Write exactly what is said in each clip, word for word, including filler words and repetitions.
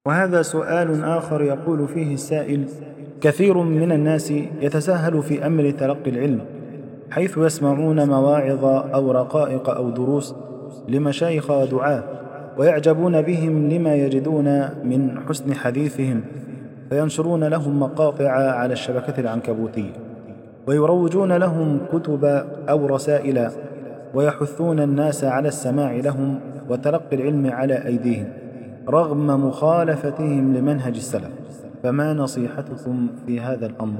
وهذا سؤال آخر يقول فيه السائل: كثير من الناس يتساهل في أمر تلقي العلم، حيث يسمعون مواعظ أو رقائق أو دروس لمشايخ ودعاة، ويعجبون بهم لما يجدون من حسن حديثهم، فينشرون لهم مقاطع على الشبكة العنكبوتية، ويروجون لهم كتب أو رسائل، ويحثون الناس على السماع لهم وتلقي العلم على أيديهم رغم مخالفتهم لمنهج السلف، فما نصيحتكم في هذا الأمر؟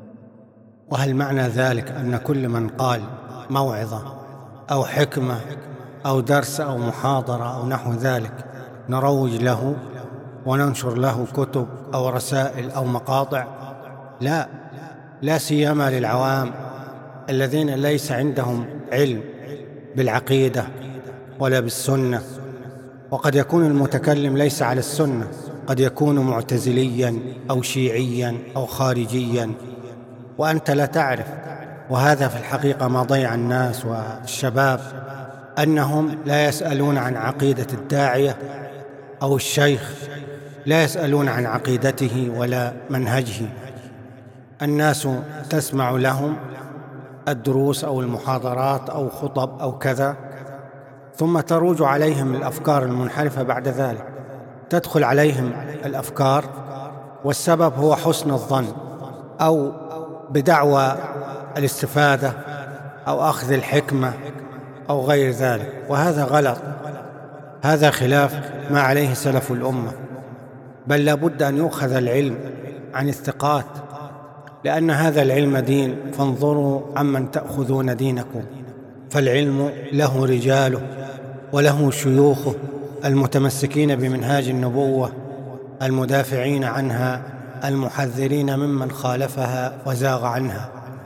وهل معنى ذلك أن كل من قال موعظة أو حكمة أو درس أو محاضرة أو نحو ذلك نروج له وننشر له كتب أو رسائل أو مقاطع؟ لا، لا سيما للعوام الذين ليس عندهم علم بالعقيدة ولا بالسنة، وقد يكون المتكلم ليس على السنة، قد يكون معتزليا أو شيعيا أو خارجيا وأنت لا تعرف. وهذا في الحقيقة ما ضيع الناس والشباب، أنهم لا يسألون عن عقيدة الداعية أو الشيخ، لا يسألون عن عقيدته ولا منهجه. الناس تسمع لهم الدروس أو المحاضرات أو خطب أو كذا، ثم تروج عليهم الأفكار المنحرفة. بعد ذلك تدخل عليهم الأفكار، والسبب هو حسن الظن أو بدعوى الاستفادة أو أخذ الحكمة أو غير ذلك، وهذا غلط، هذا خلاف ما عليه سلف الأمة. بل لابد أن يؤخذ العلم عن الثقات، لأن هذا العلم دين، فانظروا عمن تأخذون دينكم. فالعلم له رجاله وله شيوخه المتمسكين بمنهاج النبوة، المدافعين عنها، المحذرين ممن خالفها وزاغ عنها.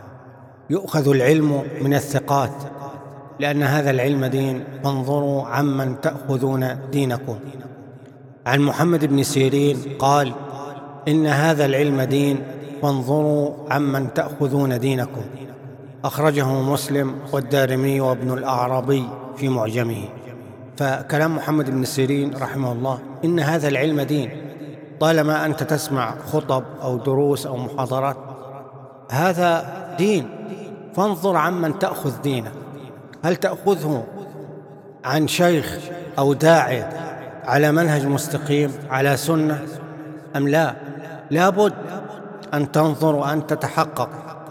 يؤخذ العلم من الثقات، لأن هذا العلم دين، فانظروا عمن تأخذون دينكم. عن محمد بن سيرين قال: إن هذا العلم دين، فانظروا عمن تأخذون دينكم. أخرجه مسلم والدارمي وابن الأعرابي في معجمه. فكلام محمد بن سيرين رحمه الله: إن هذا العلم دين. طالما أنت تسمع خطب أو دروس أو محاضرات، هذا دين، فانظر عمن تأخذ دينك. هل تأخذه عن شيخ أو داعية على منهج مستقيم على سنة أم لا؟ لابد أن تنظر وأن تتحقق.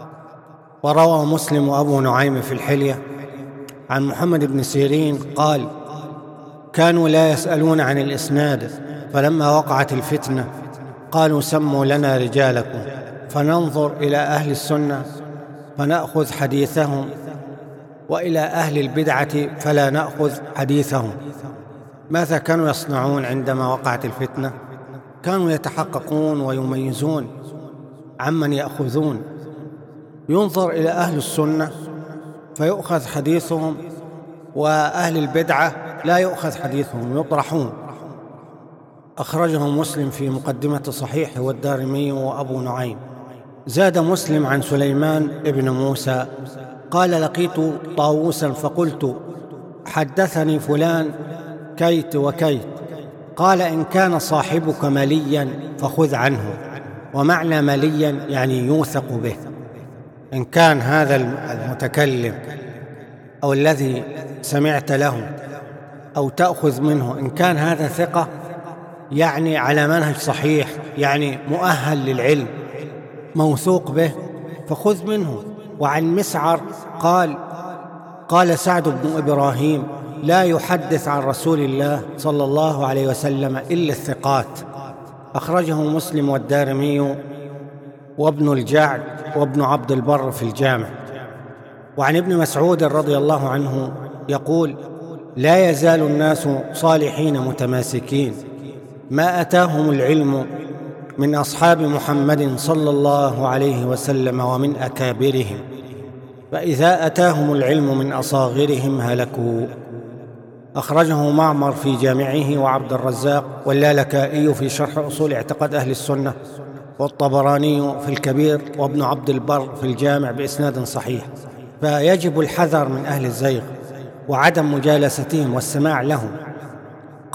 وروى مسلم وأبو نعيم في الحلية عن محمد بن سيرين قال: كانوا لا يسألون عن الإسناد، فلما وقعت الفتنة قالوا: سموا لنا رجالكم، فننظر إلى أهل السنة فنأخذ حديثهم، وإلى أهل البدعة فلا نأخذ حديثهم. ماذا كانوا يصنعون عندما وقعت الفتنة؟ كانوا يتحققون ويميزون عمن يأخذون. ينظر إلى أهل السنة فيؤخذ حديثهم، وأهل البدعة لا يؤخذ حديثهم، يطرحون. أخرجه مسلم في مقدمة صحيحه والدارمي وأبو نعيم. زاد مسلم عن سليمان ابن موسى قال: لقيت طاووسا فقلت: حدثني فلان كيت وكيت. قال: إن كان صاحبك مليا فخذ عنه. ومعنى مليا يعني يوثق به. إن كان هذا المتكلم أو الذي سمعت له أو تأخذ منه، إن كان هذا ثقة، يعني على منهج صحيح، يعني مؤهل للعلم، موثوق به، فخذ منه. وعن مسعر قال: قال سعد بن إبراهيم: لا يحدث عن رسول الله صلى الله عليه وسلم إلا الثقات. أخرجه مسلم والدارمي وابن الجعد وابن عبد البر في الجامع. وعن ابن مسعود رضي الله عنه يقول: لا يزال الناس صالحين متماسكين ما أتاهم العلم من أصحاب محمد صلى الله عليه وسلم ومن أكابرهم، فإذا أتاهم العلم من أصاغرهم هلكوا. أخرجه معمر في جامعه وعبد الرزاق واللالكائي في شرح أصول اعتقاد أهل السنة، والطبراني في الكبير، وابن عبد البر في الجامع بإسناد صحيح. فيجب الحذر من أهل الزيغ وعدم مجالستهم والسماع لهم.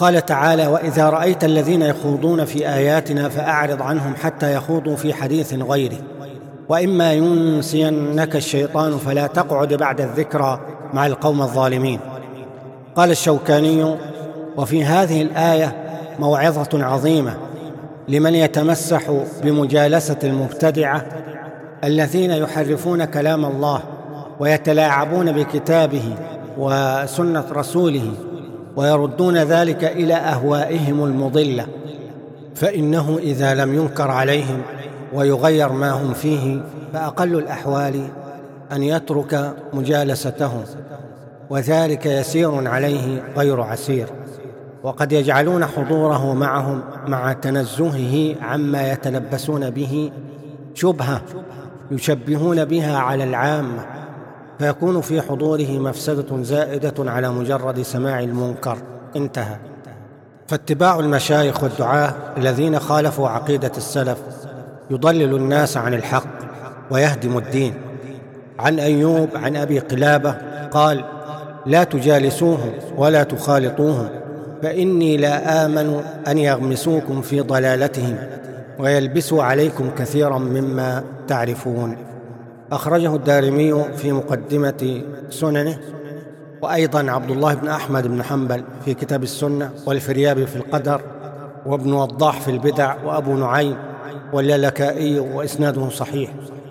قال تعالى: وإذا رأيت الذين يخوضون في آياتنا فأعرض عنهم حتى يخوضوا في حديث غيره وإما ينسينك الشيطان فلا تقعد بعد الذكرى مع القوم الظالمين. قال الشوكاني: وفي هذه الآية موعظة عظيمة لمن يتمسح بمجالسة المبتدعة الذين يحرفون كلام الله ويتلاعبون بكتابه وسنة رسوله ويردون ذلك إلى أهوائهم المضلة، فإنه إذا لم ينكر عليهم ويغير ما هم فيه فأقل الأحوال أن يترك مجالستهم، وذلك يسير عليه غير عسير. وقد يجعلون حضوره معهم مع تنزهه عما يتلبسون به شبهة يشبهون بها على العامة، فيكون في حضوره مفسدة زائدة على مجرد سماع المنكر. انتهى. فاتباع المشايخ والدعاة الذين خالفوا عقيدة السلف يضلل الناس عن الحق ويهدم الدين. عن أيوب عن أبي قلابة قال: لا تجالسوهم ولا تخالطوهم فإني لا آمن أن يغمسوكم في ضلالتهم ويلبسوا عليكم كثيرا مما تعرفون. أخرجه الدارمي في مقدمة سننه، وأيضا عبد الله بن أحمد بن حنبل في كتاب السنة، والفريابي في القدر، وابن وضاح في البدع، وأبو نعيم واللالكائي، وإسناده صحيح.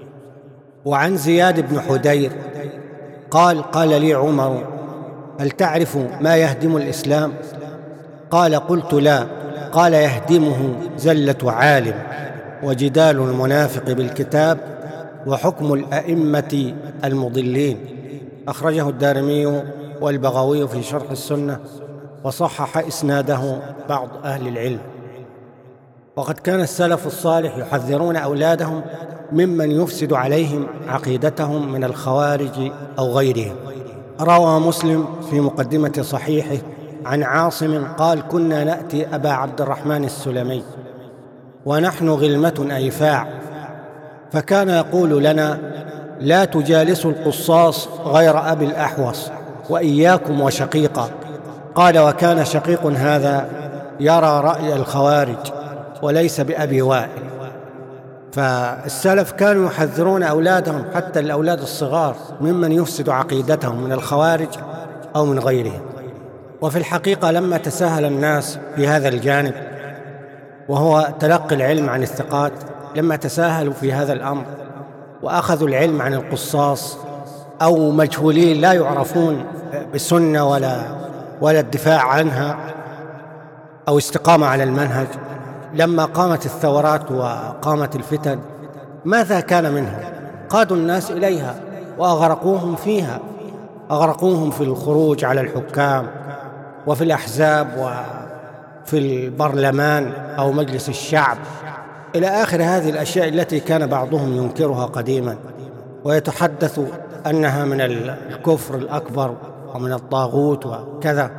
وعن زياد بن حدير قال: قال لي عمر: هل تعرف ما يهدم الإسلام؟ قال: قلت لا. قال: يهدمه زلة عالم وجدال المنافق بالكتاب وحكم الأئمة المضلين. أخرجه الدارمي والبغوي في شرح السنة، وصحح إسناده بعض أهل العلم. وقد كان السلف الصالح يحذرون أولادهم ممن يفسد عليهم عقيدتهم من الخوارج أو غيرهم. روى مسلم في مقدمة صحيحه عن عاصم قال: كنا نأتي أبا عبد الرحمن السلمي ونحن غلمة أيفاع، فكان يقول لنا: لا تجالسوا القصاص غير أبي الأحوص وإياكم وشقيقا. قال: وكان شقيق هذا يرى رأي الخوارج وليس بأبي وائل. فالسلف كانوا يحذرون أولادهم حتى الأولاد الصغار ممن يفسد عقيدتهم من الخوارج أو من غيرهم. وفي الحقيقة لما تساهل الناس في هذا الجانب وهو تلقي العلم عن الثقات، لما تساهلوا في هذا الأمر وأخذوا العلم عن القصاص أو مجهولين لا يعرفون بالسنة ولا ولا الدفاع عنها أو استقامة على المنهج، لما قامت الثورات وقامت الفتن ماذا كان منهم؟ قادوا الناس إليها وأغرقوهم فيها، أغرقوهم في الخروج على الحكام وفي الأحزاب وفي البرلمان أو مجلس الشعب إلى آخر هذه الأشياء التي كان بعضهم ينكرها قديما ويتحدث أنها من الكفر الأكبر ومن الطاغوت وكذا.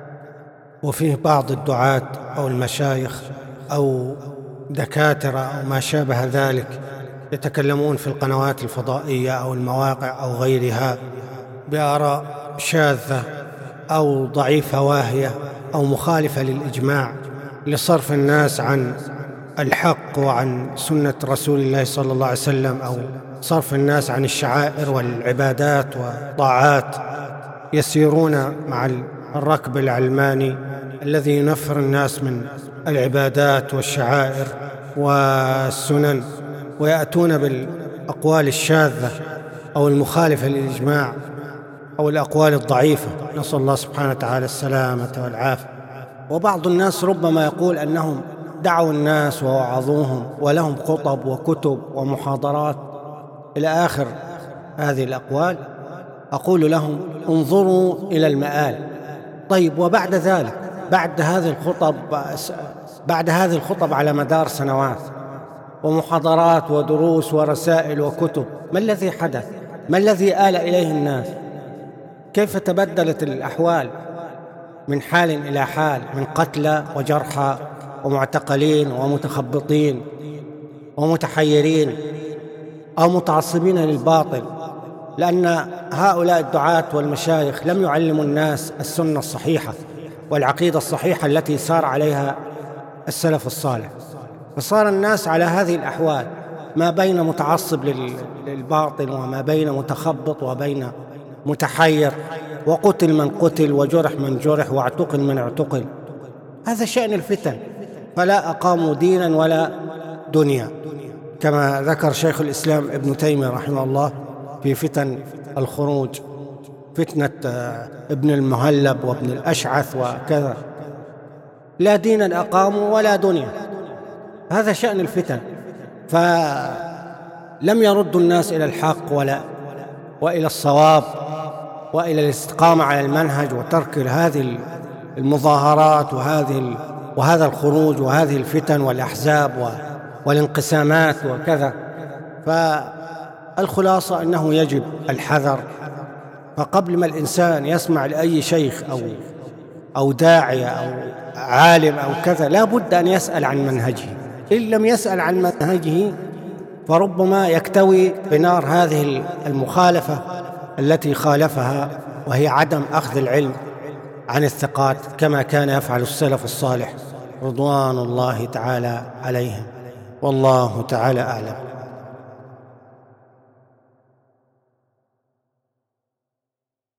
وفيه بعض الدعاة أو المشايخ أو دكاترة أو ما شابه ذلك يتكلمون في القنوات الفضائية أو المواقع أو غيرها بآراء شاذة أو ضعيفة واهية أو مخالفة للإجماع لصرف الناس عن الحق وعن سنة رسول الله صلى الله عليه وسلم، أو صرف الناس عن الشعائر والعبادات والطاعات. يسيرون مع الركب العلماني الذي ينفر الناس من العبادات والشعائر والسنن، ويأتون بالأقوال الشاذة أو المخالفة للإجماع أو الأقوال الضعيفة، نسأل الله سبحانه وتعالى السلامة والعافية. وبعض الناس ربما يقول أنهم دعوا الناس ووعظوهم ولهم خطب وكتب ومحاضرات إلى آخر هذه الأقوال. أقول لهم: انظروا إلى المآل. طيب، وبعد ذلك، بعد هذه الخطب بعد هذه الخطب على مدار سنوات ومحاضرات ودروس ورسائل وكتب، ما الذي حدث؟ ما الذي آل إليه الناس؟ كيف تبدلت الأحوال من حال إلى حال، من قتلى وجرحى ومعتقلين ومتخبطين ومتحيرين أو متعصبين للباطل، لأن هؤلاء الدعاة والمشايخ لم يعلموا الناس السنة الصحيحة والعقيدة الصحيحة التي سار عليها السلف الصالح. فصار الناس على هذه الأحوال، ما بين متعصب للباطل وما بين متخبط وبين متحير، وقتل من قتل وجرح من جرح واعتقل من اعتقل. هذا شأن الفتن، فلا أقاموا دينا ولا دنيا، كما ذكر شيخ الإسلام ابن تيمية رحمه الله في فتن الخروج، فتنة ابن المهلب وابن الأشعث وكذا، لا دينا أقاموا ولا دنيا. هذا شأن الفتن. فلم يردوا الناس إلى الحق ولا وإلى الصواب وإلى الاستقامة على المنهج وترك هذه المظاهرات وهذه وهذا الخروج وهذه الفتن والأحزاب والانقسامات وكذا. فالخلاصة أنه يجب الحذر. فقبل ما الإنسان يسمع لأي شيخ أو أو داعية أو عالم أو كذا، لا بد أن يسأل عن منهجه. إن لم يسأل عن منهجه فربما يكتوي بنار هذه المخالفة التي خالفها، وهي عدم أخذ العلم عن الثقات كما كان يفعل السلف الصالح رضوان الله تعالى عليهم. والله تعالى أعلم.